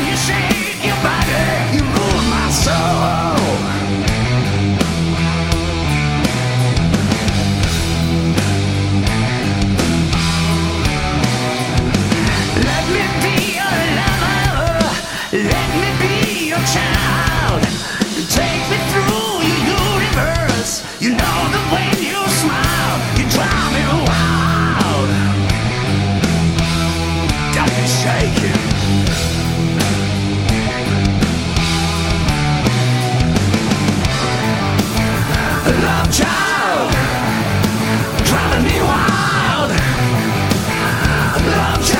you shake your body, you rule my soul. Let me be your lover, let me be your child. Take me through your universe. You know that when you smile, you drive me wild. Got me shaking. Love child, driving me wild. Love child.